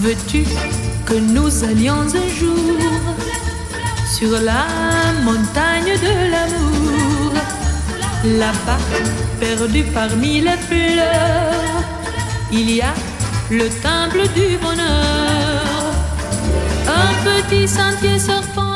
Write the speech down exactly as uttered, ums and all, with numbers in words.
Veux-tu que nous allions un jour sur la montagne de l'amour? Là-bas, perdu parmi les fleurs, il y a le temple du bonheur. Un petit sentier serpent